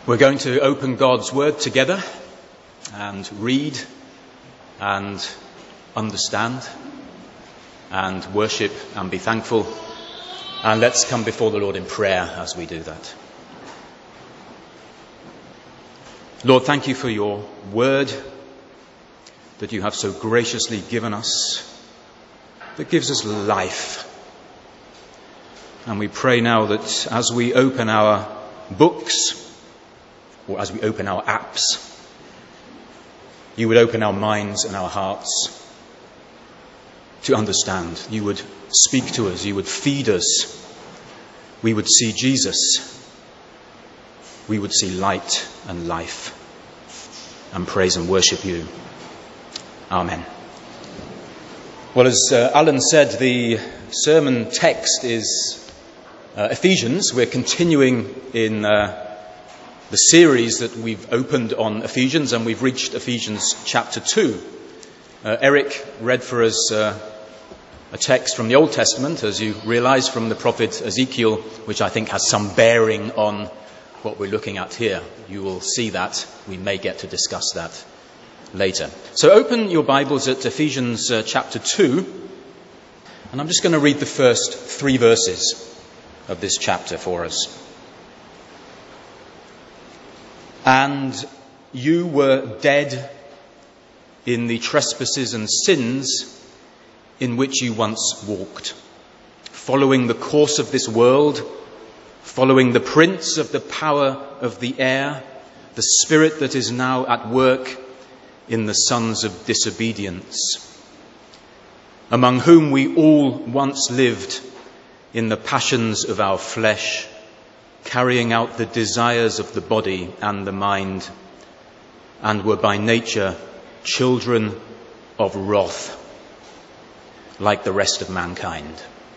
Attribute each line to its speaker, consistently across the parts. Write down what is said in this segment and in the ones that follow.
Speaker 1: We're going to open God's Word together and read and understand and worship and be thankful. And let's come before the Lord in prayer as we do that. Lord, thank you for your Word that you have so graciously given us, that gives us life. And we pray now that as we open our books, or as we open our apps, you would open our minds and our hearts to understand. You would speak to us. You would feed us. We would see Jesus. We would see light and life and praise and worship you. Amen. Well, as Alan said, the sermon text is Ephesians. We're continuing in the series that we've opened on Ephesians, and we've reached Ephesians chapter 2. Eric read for us a text from the Old Testament, as you realise, from the prophet Ezekiel, which I think has some bearing on what we're looking at here. You will see that. We may get to discuss that later. So open your Bibles at Ephesians chapter 2, and I'm just going to read the first 3 verses of this chapter for us. And you were dead in the trespasses and sins in which you once walked, following the course of this world, following the prince of the power of the air, the spirit that is now at work in the sons of disobedience, among whom we all once lived in the passions of our flesh, carrying out the desires of the body and the mind, and were by nature children of wrath, like the rest of mankind.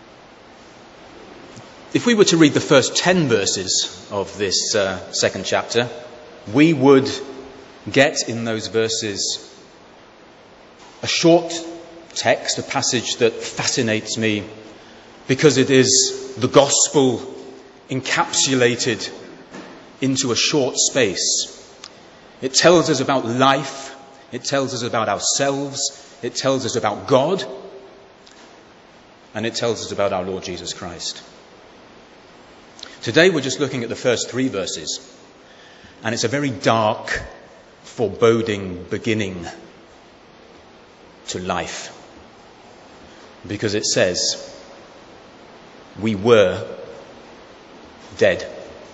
Speaker 1: If we were to read the first 10 verses of this second chapter, we would get in those verses a short text, a passage that fascinates me because it is the gospel encapsulated into a short space. It tells us about life, it tells us about ourselves, it tells us about God, and it tells us about our Lord Jesus Christ. Today we're just looking at the first 3 verses, and it's a very dark, foreboding beginning to life, because it says, we were dead.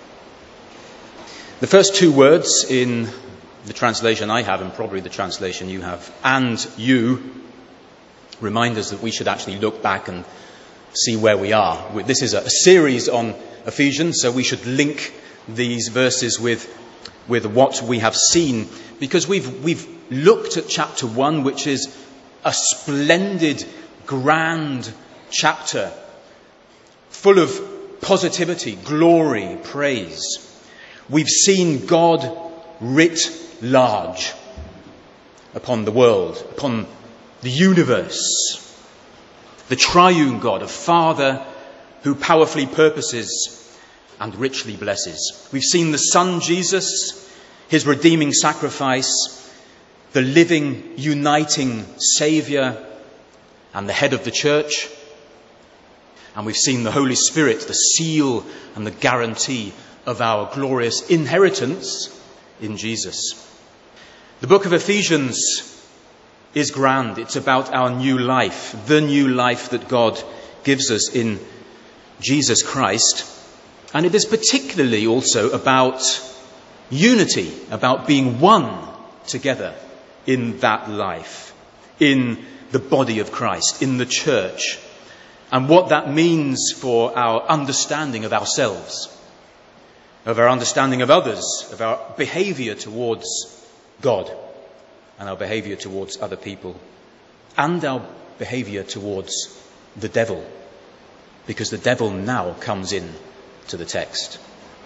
Speaker 1: The first 2 words in the translation I have, and probably the translation you have, and you, remind us that we should actually look back and see where we are. This is a series on Ephesians, so we should link these verses with what we have seen, because we've looked at chapter 1, which is a splendid, grand chapter, full of positivity, glory, praise. We've seen God writ large upon the world, upon the universe. The triune God, a Father who powerfully purposes and richly blesses. We've seen the Son Jesus, his redeeming sacrifice, the living, uniting Saviour and the head of the church. And we've seen the Holy Spirit, the seal and the guarantee of our glorious inheritance in Jesus. The book of Ephesians is grand. It's about our new life, the new life that God gives us in Jesus Christ. And it is particularly also about unity, about being one together in that life, in the body of Christ, in the church, and what that means for our understanding of ourselves, of our understanding of others, of our behaviour towards God, and our behaviour towards other people, and our behaviour towards the devil, because the devil now comes in to the text.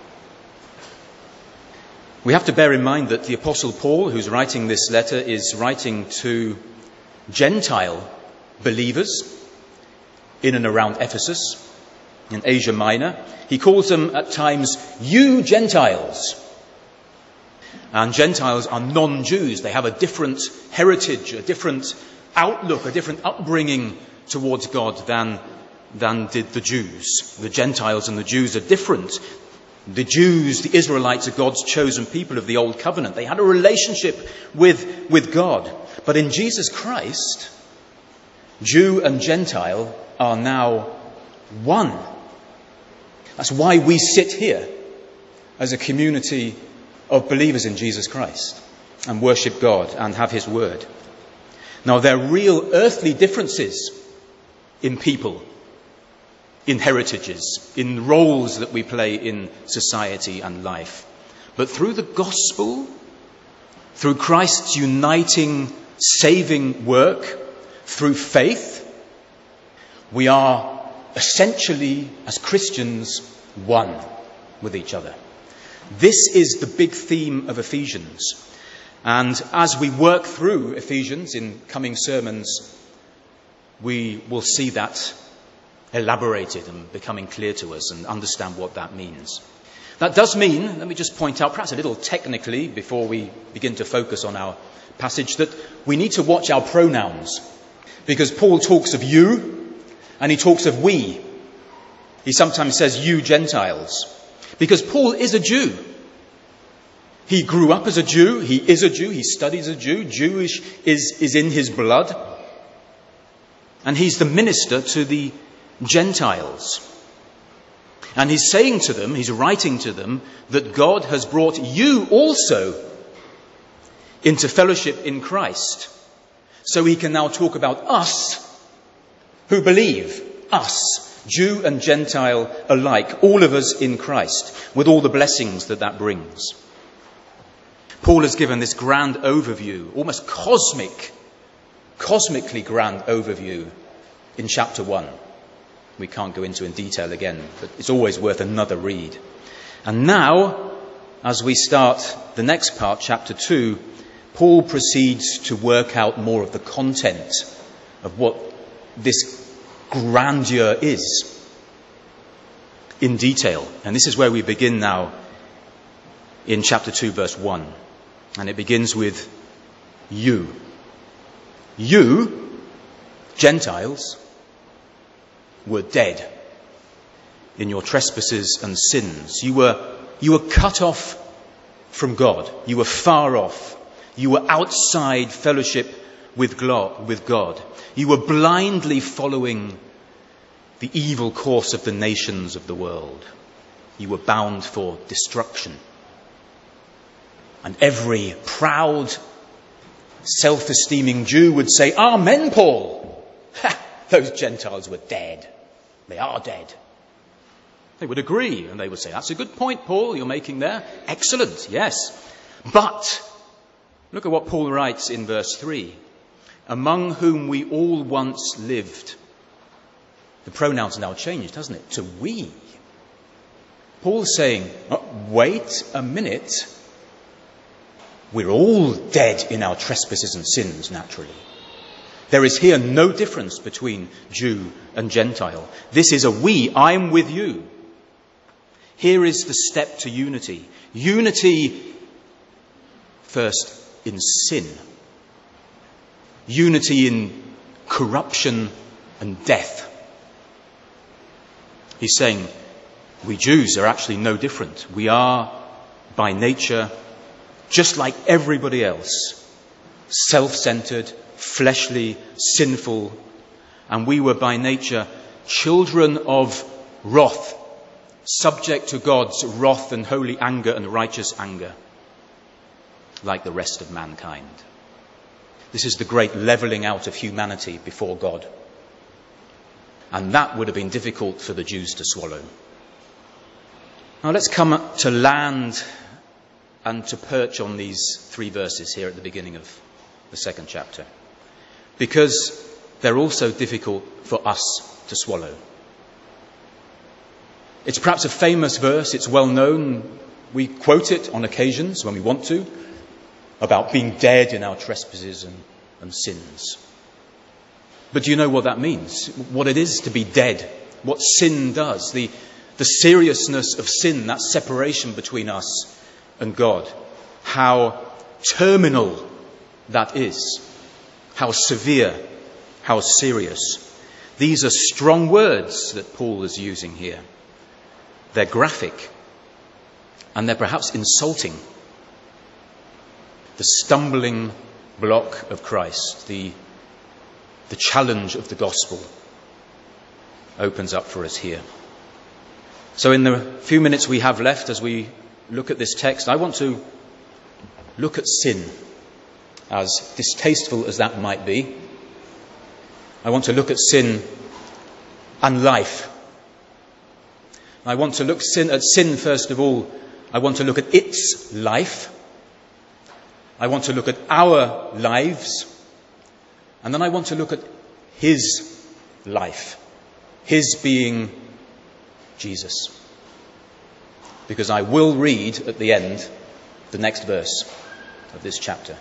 Speaker 1: We have to bear in mind that the Apostle Paul, who's writing this letter, is writing to Gentile believers in and around Ephesus, in Asia Minor. He calls them at times, you Gentiles. And Gentiles are non-Jews. They have a different heritage, a different outlook, a different upbringing towards God than did the Jews. The Gentiles and the Jews are different. The Jews, the Israelites, are God's chosen people of the Old Covenant. They had a relationship with God. But in Jesus Christ, Jew and Gentile are now one. That's why we sit here as a community of believers in Jesus Christ and worship God and have his word. Now, there are real earthly differences in people, in heritages, in roles that we play in society and life. But through the gospel, through Christ's uniting, saving work, through faith, we are essentially, as Christians, one with each other. This is the big theme of Ephesians. And as we work through Ephesians in coming sermons, we will see that elaborated and becoming clear to us and understand what that means. That does mean, let me just point out, perhaps a little technically before we begin to focus on our passage, that we need to watch our pronouns. Because Paul talks of you and he talks of we. He sometimes says you Gentiles. Because Paul is a Jew. He grew up as a Jew. He is a Jew. He studies as a Jew. Jewish is in his blood. And he's the minister to the Gentiles. And he's saying to them, he's writing to them, that God has brought you also into fellowship in Christ. So he can now talk about us who believe, us, Jew and Gentile alike, all of us in Christ, with all the blessings that brings. Paul has given this grand overview, almost cosmically grand overview in chapter 1. We can't go into in detail again, but it's always worth another read. And now, as we start the next part, chapter 2, Paul proceeds to work out more of the content of what this grandeur is in detail. And this is where we begin now in chapter 2, verse 1. And it begins with you. You, Gentiles, were dead in your trespasses and sins. You were cut off from God. You were far off. You were outside fellowship with God. You were blindly following the evil course of the nations of the world. You were bound for destruction. And every proud, self-esteeming Jew would say, Amen, Paul. Those Gentiles were dead. They are dead. They would agree, and they would say, that's a good point, Paul, you're making there. Excellent, yes. But look at what Paul writes in verse 3. Among whom we all once lived. The pronoun's now changed, hasn't it? To we. Paul's saying, wait a minute. We're all dead in our trespasses and sins, naturally. There is here no difference between Jew and Gentile. This is a we. I'm with you. Here is the step to unity. Unity first in sin. Unity in corruption and death. He's saying we Jews are actually no different. We are by nature just like everybody else, self-centered, fleshly, sinful, and we were by nature children of wrath, subject to God's wrath and holy anger and righteous anger, like the rest of mankind. This is the great levelling out of humanity before God. And that would have been difficult for the Jews to swallow. Now let's come to land and to perch on these 3 verses here at the beginning of the 2nd chapter. Because they're also difficult for us to swallow. It's perhaps a famous verse, it's well known. We quote it on occasions when we want to, about being dead in our trespasses and sins. But do you know what that means? What it is to be dead? What sin does? The seriousness of sin, that separation between us and God. how terminal that is, how severe, how serious. These are strong words that Paul is using here. They're graphic, and they're perhaps insulting. The stumbling block of Christ, the challenge of the gospel opens up for us here. So in the few minutes we have left as we look at this text, I want to look at sin, as distasteful as that might be. I want to look at sin and life. I want to look at sin first of all. I want to look at its life. I want to look at our lives. And then I want to look at his life. His being Jesus. Because I will read at the end the next verse of this chapter.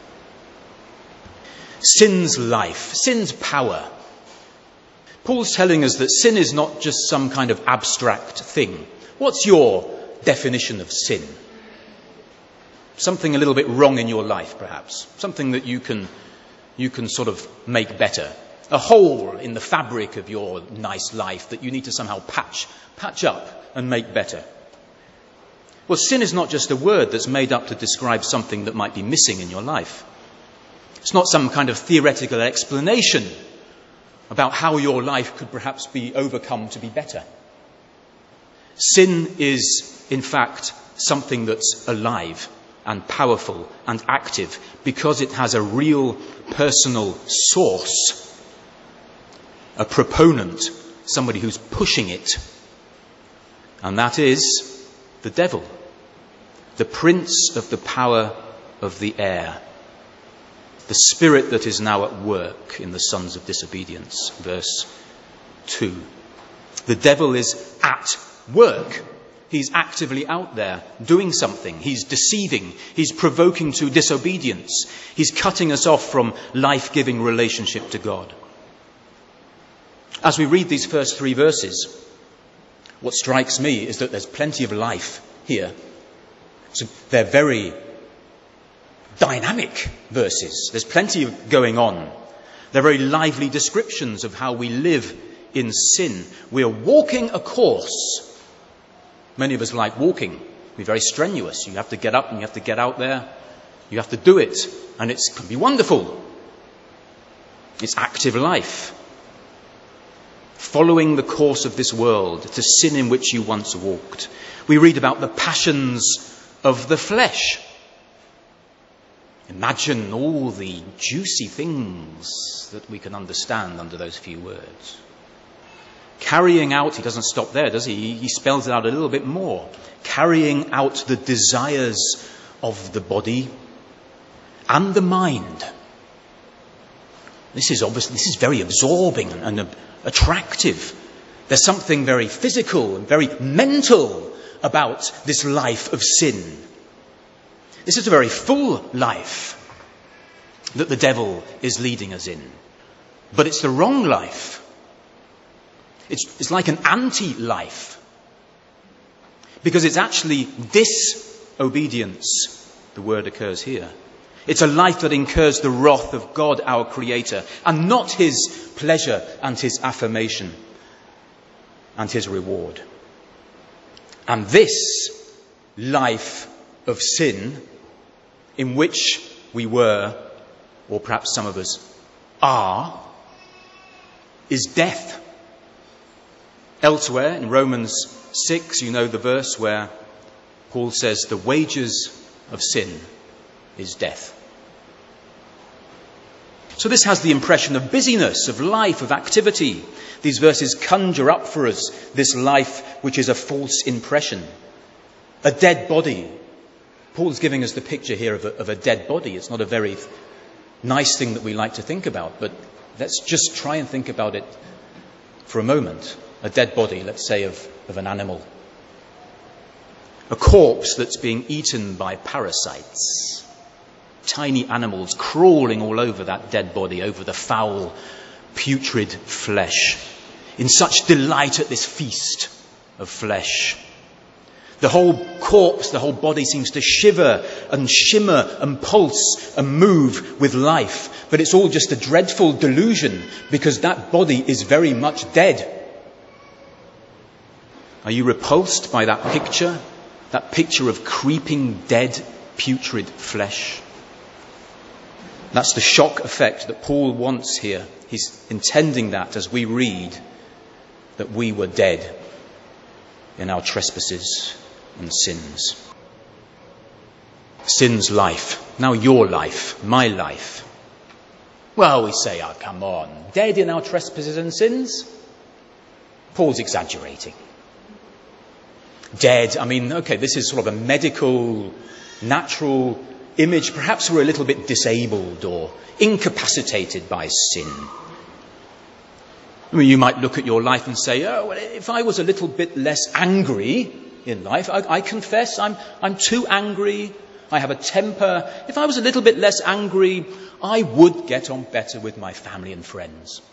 Speaker 1: Sin's life, sin's power. Paul's telling us that sin is not just some kind of abstract thing. What's your definition of sin? Something a little bit wrong in your life, perhaps. Something that you can sort of make better. A hole in the fabric of your nice life that you need to somehow patch up and make better. Well, sin is not just a word that's made up to describe something that might be missing in your life. It's not some kind of theoretical explanation about how your life could perhaps be overcome to be better. Sin is, in fact, something that's alive and powerful and active because it has a real personal source, a proponent, somebody who's pushing it. And that is the devil, the prince of the power of the air, the spirit that is now at work in the sons of disobedience. Verse 2. The devil is at work. He's actively out there doing something. He's deceiving. He's provoking to disobedience. He's cutting us off from life-giving relationship to God. As we read these first 3 verses, what strikes me is that there's plenty of life here. So they're very dynamic verses. There's plenty going on. They're very lively descriptions of how we live in sin. We're walking a course. Many of us like walking. We're very strenuous. You have to get up and you have to get out there. You have to do it. And it can be wonderful. It's active life. Following the course of this world to sin in which you once walked. We read about the passions of the flesh. Imagine all the juicy things that we can understand under those few words. Carrying out, he doesn't stop there, does he? He spells it out a little bit more. Carrying out the desires of the body and the mind. This is very absorbing and attractive. There's something very physical and very mental about this life of sin. This is a very full life that the devil is leading us in. But it's the wrong life. It's like an anti-life. Because it's actually disobedience, the word occurs here. It's a life that incurs the wrath of God, our Creator, and not his pleasure and his affirmation and his reward. And this life of sin in which we were, or perhaps some of us are, is death. Elsewhere in Romans 6, you know the verse where Paul says the wages of sin is death. So this has the impression of busyness, of life, of activity. These verses conjure up for us this life which is a false impression. A dead body. Paul's giving us the picture here of a dead body. It's not a very nice thing that we like to think about, but let's just try and think about it for a moment. A dead body, let's say, of an animal. A corpse that's being eaten by parasites. Tiny animals crawling all over that dead body, over the foul, putrid flesh. In such delight at this feast of flesh. The whole corpse, the whole body seems to shiver and shimmer and pulse and move with life. But it's all just a dreadful delusion, because that body is very much dead. Are you repulsed by that picture of creeping, dead, putrid flesh? That's the shock effect that Paul wants here. He's intending that as we read that we were dead in our trespasses and sins. Sin's life. Now your life, my life. Well, we say, oh, come on, dead in our trespasses and sins? Paul's exaggerating. Dead, I mean, okay, this is sort of a medical, natural image. Perhaps we're a little bit disabled or incapacitated by sin. I mean, you might look at your life and say, oh, well, if I was a little bit less angry in life, I confess I'm too angry, I have a temper. If I was a little bit less angry, I would get on better with my family and friends.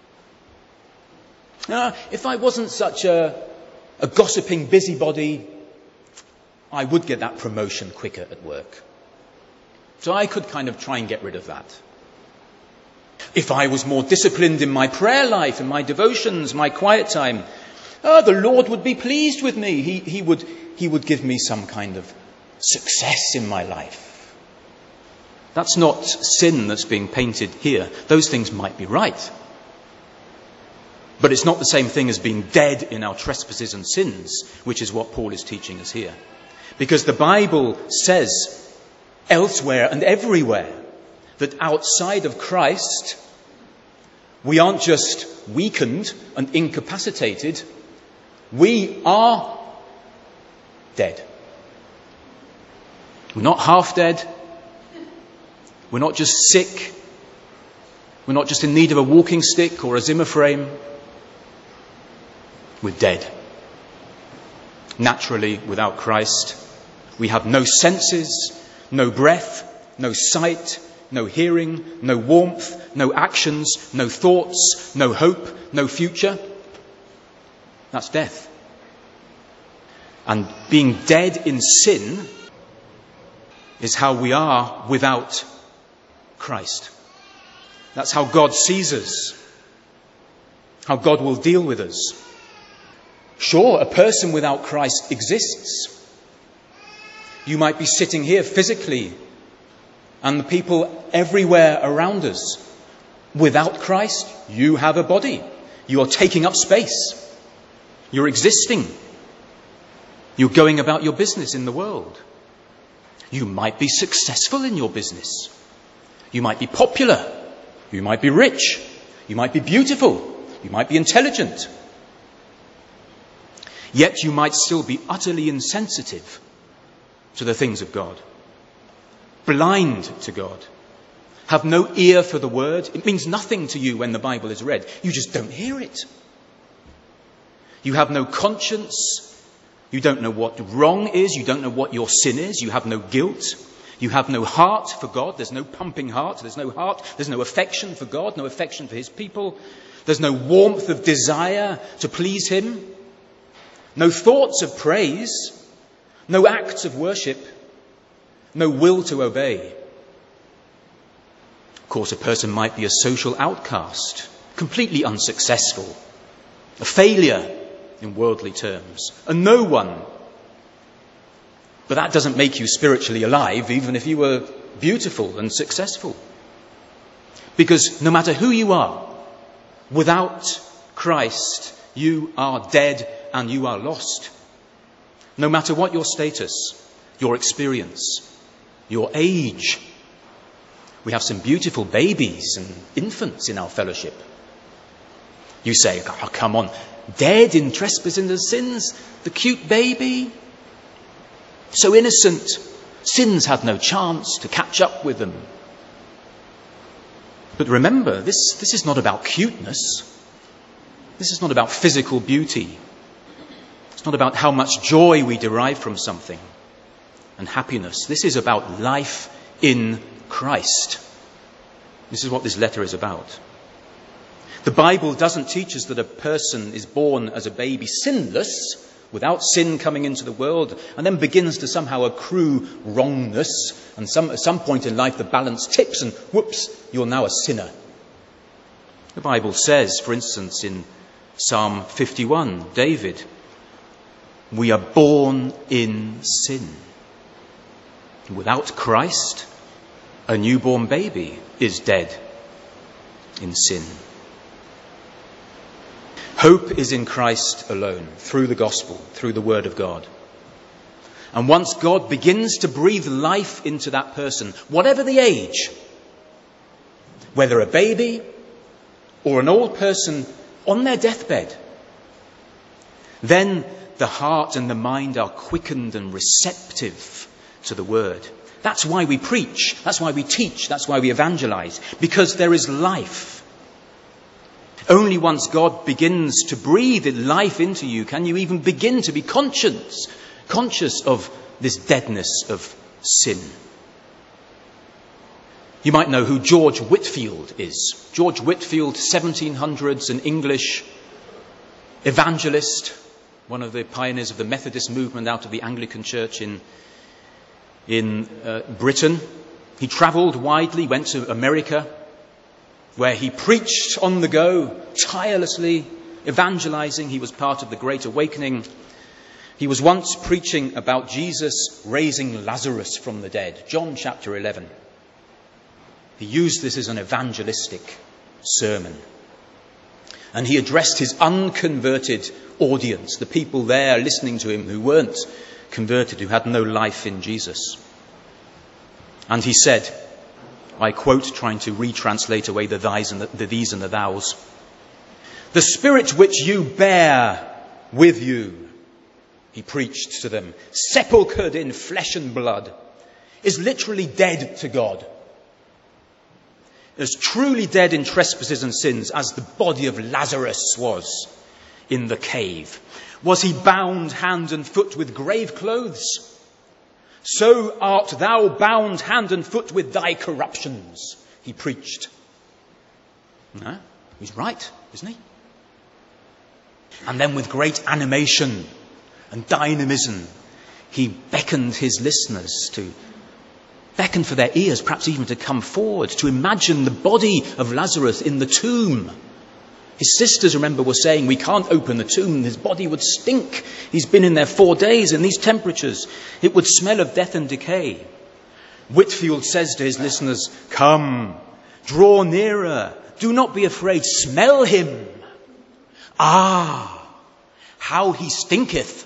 Speaker 1: If I wasn't such a gossiping busybody, I would get that promotion quicker at work. So I could kind of try and get rid of that. If I was more disciplined in my prayer life and my devotions, my quiet time, the Lord would be pleased with me. He would give me some kind of success in my life. That's not sin that's being painted here. Those things might be right. But it's not the same thing as being dead in our trespasses and sins, which is what Paul is teaching us here. Because the Bible says elsewhere and everywhere that outside of Christ, we aren't just weakened and incapacitated, we are dead. We're not half dead. We're not just sick. We're not just in need of a walking stick or a Zimmer frame. We're dead. Naturally, without Christ, we have no senses, no breath, no sight, no hearing, no warmth, no actions, no thoughts, no hope, no future. That's death. And being dead in sin is how we are without Christ. That's how God sees us, how God will deal with us. Sure, a person without Christ exists. You might be sitting here physically, and the people everywhere around us. Without Christ, you have a body. You are taking up space. You're existing. You're going about your business in the world. You might be successful in your business. You might be popular. You might be rich. You might be beautiful. You might be intelligent. Yet you might still be utterly insensitive to the things of God. Blind to God. Have no ear for the word. It means nothing to you when the Bible is read. You just don't hear it. You have no conscience. You don't know what wrong is. You don't know what your sin is. You have no guilt. You have no heart for God. There's no pumping heart. There's no heart. There's no affection for God. No affection for his people. There's no warmth of desire to please him. No thoughts of praise. No acts of worship. No will to obey. Of course, a person might be a social outcast, completely unsuccessful, a failure in worldly terms, a no one. But that doesn't make you spiritually alive, even if you were beautiful and successful. Because no matter who you are, without Christ, you are dead and you are lost. No matter what your status, your experience, your age. We have some beautiful babies and infants in our fellowship. You say, oh, come on, dead in trespasses and sins, the cute baby, so innocent, sins had no chance to catch up with them. But remember, this is not about cuteness. This is not about physical beauty. It's not about how much joy we derive from something and happiness. This is about life in Christ. This is what this letter is about. The Bible doesn't teach us that a person is born as a baby sinless, without sin coming into the world, and then begins to somehow accrue wrongness, and at some point in life the balance tips and whoops, you're now a sinner. The Bible says, for instance, in Psalm 51, David, we are born in sin. Without Christ, a newborn baby is dead in sin. Hope is in Christ alone, through the gospel, through the word of God. And once God begins to breathe life into that person, whatever the age, whether a baby or an old person on their deathbed, then the heart and the mind are quickened and receptive to the word. That's why we preach, that's why we teach, that's why we evangelize, because there is life. Only once God begins to breathe life into you can you even begin to be conscious of this deadness of sin. You might know who George Whitefield is. George Whitefield, 1700s, an English evangelist, one of the pioneers of the Methodist movement out of the Anglican Church in Britain. He travelled widely, went to America, where he preached on the go, tirelessly evangelizing. He was part of the Great Awakening. He was once preaching about Jesus raising Lazarus from the dead, John chapter 11. He used this as an evangelistic sermon. And he addressed his unconverted audience, the people there listening to him who weren't converted, who had no life in Jesus. And he said, I quote, trying to retranslate away the thys and the these and the thous, "The spirit which you bear with you," he preached to them, "sepulchred in flesh and blood, is literally dead to God. As truly dead in trespasses and sins as the body of Lazarus was in the cave. Was he bound hand and foot with grave clothes? So art thou bound hand and foot with thy corruptions," he preached. No, he's right, isn't he? And then with great animation and dynamism, he beckoned his listeners to beckon for their ears, perhaps even to come forward, to imagine the body of Lazarus in the tomb. His sisters, remember, were saying, we can't open the tomb, his body would stink. He's been in there 4 days in these temperatures. It would smell of death and decay. Whitefield says to his listeners, "Come, draw nearer, do not be afraid, smell him. Ah, how he stinketh."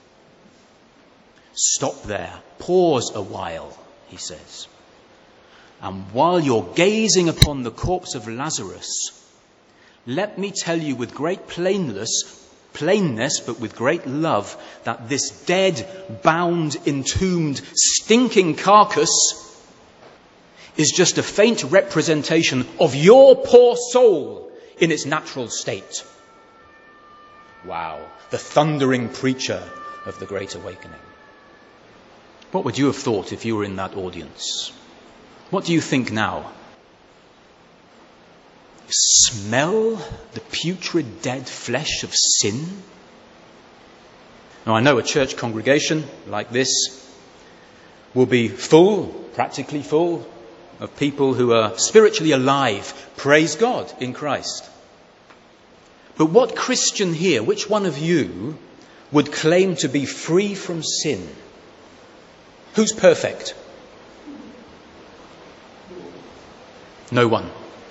Speaker 1: Stop there, pause a while, he says. And while you're gazing upon the corpse of Lazarus, let me tell you with great plainness, but with great love, that this dead, bound, entombed, stinking carcass is just a faint representation of your poor soul in its natural state. Wow, the thundering preacher of the Great Awakening. What would you have thought if you were in that audience? What do you think now? Smell the putrid dead flesh of sin? Now, I know a church congregation like this will be full, practically full, of people who are spiritually alive, praise God, in Christ. But what Christian here, which one of you would claim to be free from sin? Who's perfect? No one.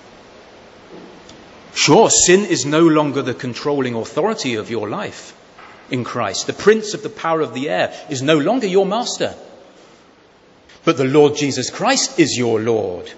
Speaker 1: Sure, sin is no longer the controlling authority of your life in Christ. The prince of the power of the air is no longer your master. But the Lord Jesus Christ is your Lord.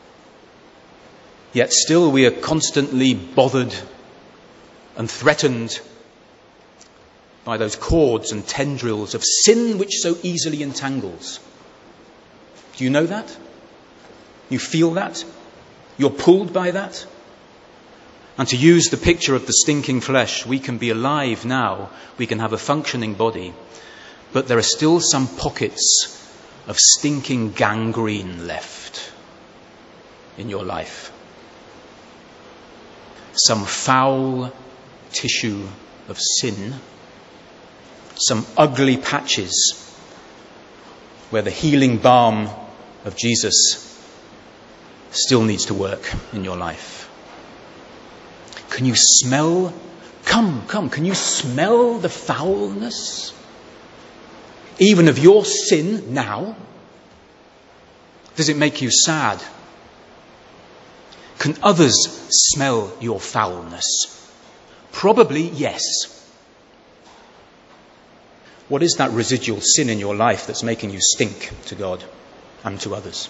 Speaker 1: Yet still we are constantly bothered and threatened by those cords and tendrils of sin which so easily entangles. Do you know that? You feel that? You're pulled by that? And to use the picture of the stinking flesh, we can be alive now, we can have a functioning body, but there are still some pockets of stinking gangrene left in your life. Some foul tissue of sin some ugly patches where the healing balm of Jesus still needs to work in your life? Can you smell? Come, can you smell the foulness even of your sin now? Does it make you sad? Can others smell your foulness? Probably yes. What is that residual sin in your life that's making you stink to God and to others?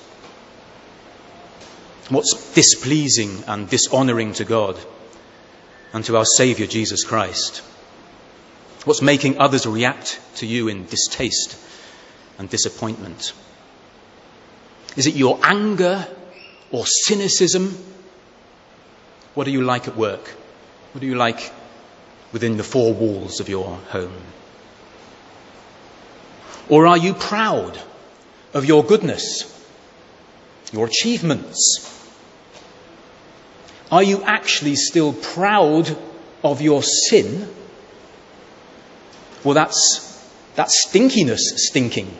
Speaker 1: What's displeasing and dishonouring to God and to our Saviour Jesus Christ? What's making others react to you in distaste and disappointment? Is it your anger or cynicism? What are you like at work? What are you like within the four walls of your home? Or are you proud of your goodness, your achievements? Are you actually still proud of your sin? Well, that's stinkiness stinking.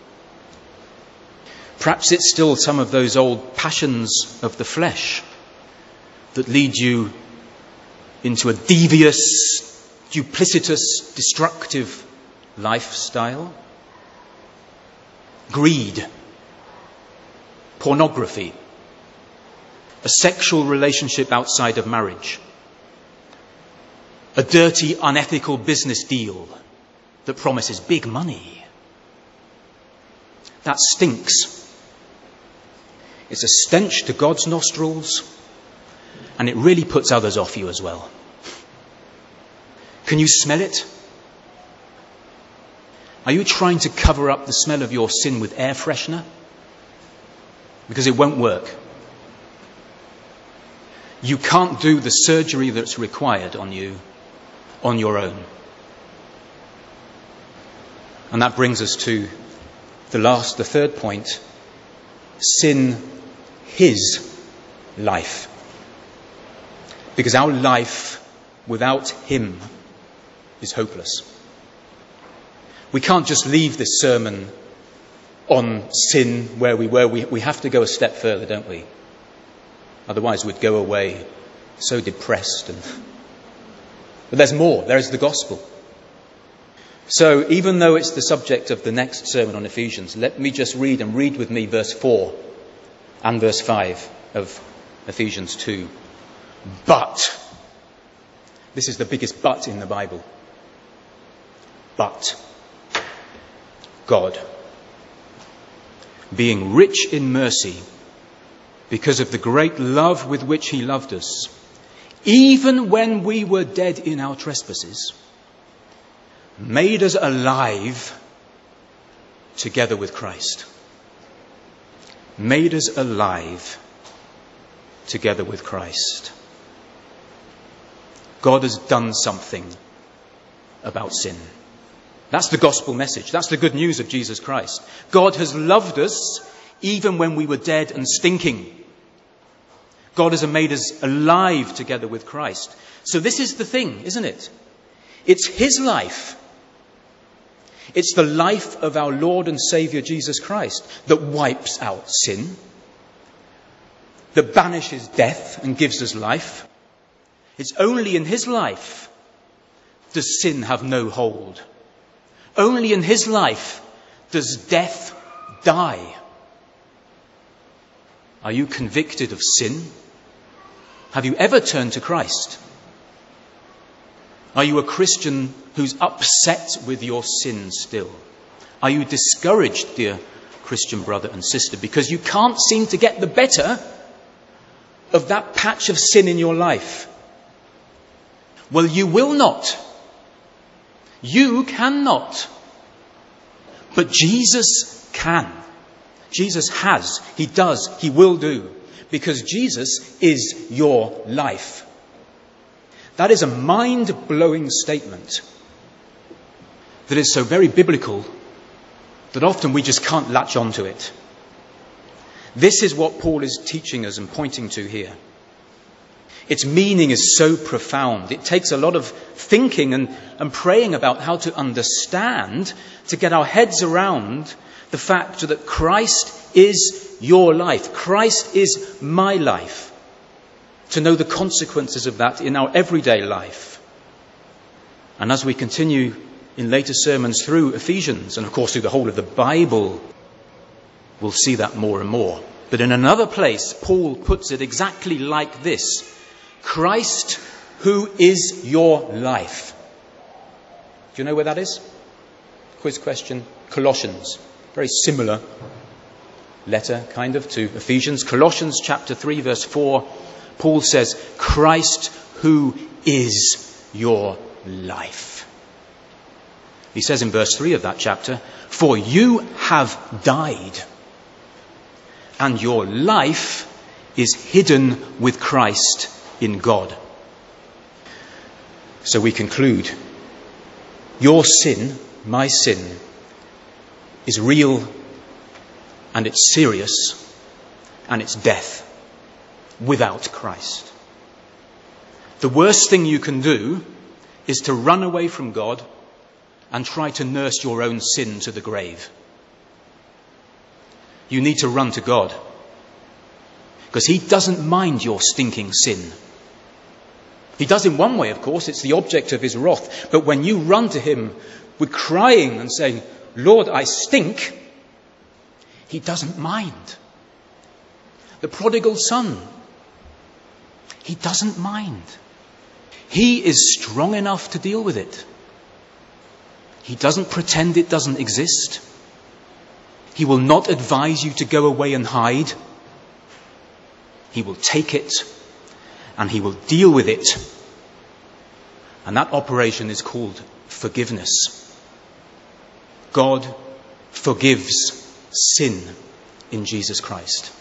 Speaker 1: Perhaps it's still some of those old passions of the flesh that lead you into a devious, duplicitous, destructive lifestyle. Greed, pornography, a sexual relationship outside of marriage, a dirty, unethical business deal that promises big money. That stinks. It's a stench to God's nostrils, and it really puts others off you as well. Can you smell it? Are you trying to cover up the smell of your sin with air freshener? Because it won't work. You can't do the surgery that's required on you on your own. And that brings us to the third point. Sin, his life. Because our life without him is hopeless. We can't just leave this sermon on sin where we were. We have to go a step further, don't we? Otherwise we'd go away so depressed. But there's more. There is the gospel. So even though it's the subject of the next sermon on Ephesians, let me just read with me verse 4 and verse 5 of Ephesians 2. But, this is the biggest but in the Bible. But God, being rich in mercy, because of the great love with which he loved us, even when we were dead in our trespasses, made us alive together with Christ. Made us alive together with Christ. God has done something about sin. That's the gospel message. That's the good news of Jesus Christ. God has loved us even when we were dead and stinking. God has made us alive together with Christ. So this is the thing, isn't it? It's his life. It's the life of our Lord and Saviour Jesus Christ that wipes out sin, that banishes death and gives us life. It's only in his life does sin have no hold. Only in his life does death die. Are you convicted of sin? Have you ever turned to Christ? Are you a Christian who's upset with your sin still? Are you discouraged, dear Christian brother and sister, because you can't seem to get the better of that patch of sin in your life? Well, you will not. You cannot. But Jesus can. Jesus has. He does. He will do. Because Jesus is your life. That is a mind-blowing statement that is so very biblical that often we just can't latch onto it. This is what Paul is teaching us and pointing to here. Its meaning is so profound. It takes a lot of thinking and praying about how to understand, to get our heads around the fact that Christ is your life. Christ is my life. To know the consequences of that in our everyday life. And as we continue in later sermons through Ephesians, and of course through the whole of the Bible, we'll see that more and more. But in another place, Paul puts it exactly like this: Christ, who is your life. Do you know where that is? Quiz question. Colossians. Very similar letter, kind of, to Ephesians. Colossians chapter 3, verse 4. Paul says, Christ, who is your life. He says in verse 3 of that chapter, for you have died, and your life is hidden with Christ in God. So we conclude, your sin, my sin, is real, and it's serious, and it's death without Christ. The worst thing you can do is to run away from God and try to nurse your own sin to the grave. You need to run to God, because he doesn't mind your stinking sin. He does in one way, of course, it's the object of his wrath. But when you run to him with crying and saying, Lord, I stink, he doesn't mind. The prodigal son, he doesn't mind. He is strong enough to deal with it. He doesn't pretend it doesn't exist. He will not advise you to go away and hide. He will take it and he will deal with it. And that operation is called forgiveness. God forgives sin in Jesus Christ.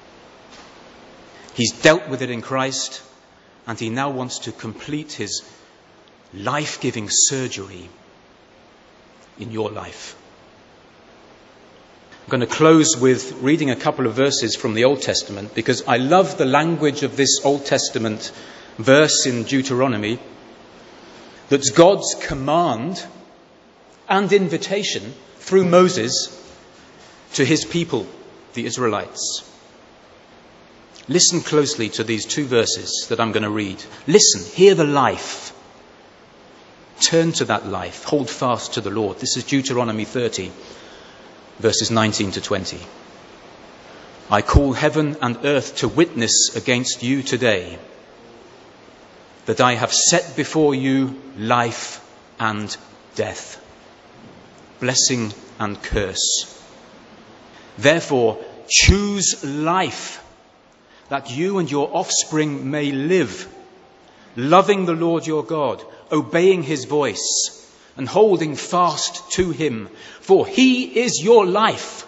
Speaker 1: He's dealt with it in Christ, and he now wants to complete his life-giving surgery in your life. I'm going to close with reading a couple of verses from the Old Testament, because I love the language of this Old Testament verse in Deuteronomy. That's God's command and invitation through Moses to his people, the Israelites. Listen closely to these two verses that I'm going to read. Listen, hear the life. Turn to that life. Hold fast to the Lord. This is Deuteronomy 30, verses 19 to 20. I call heaven and earth to witness against you today that I have set before you life and death, blessing and curse. Therefore, choose life, that you and your offspring may live, loving the Lord your God, obeying his voice, and holding fast to him. For he is your life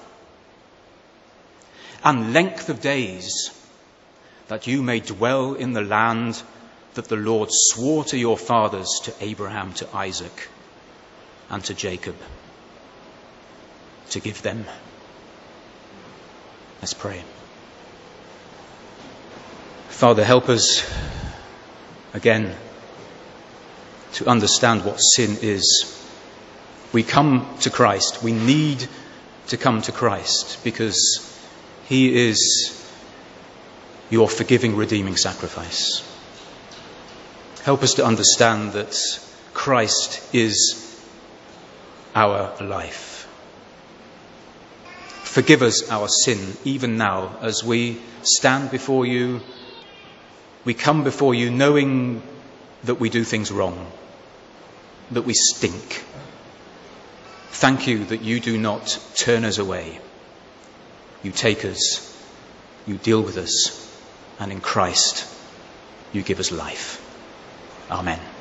Speaker 1: and length of days, that you may dwell in the land that the Lord swore to your fathers, to Abraham, to Isaac, and to Jacob, to give them. Let's pray. Father, help us again to understand what sin is. We come to Christ. We need to come to Christ because he is your forgiving, redeeming sacrifice. Help us to understand that Christ is our life. Forgive us our sin even now as we stand before you. We come before you knowing that we do things wrong, that we stink. Thank you that you do not turn us away. You take us, you deal with us, and in Christ you give us life. Amen.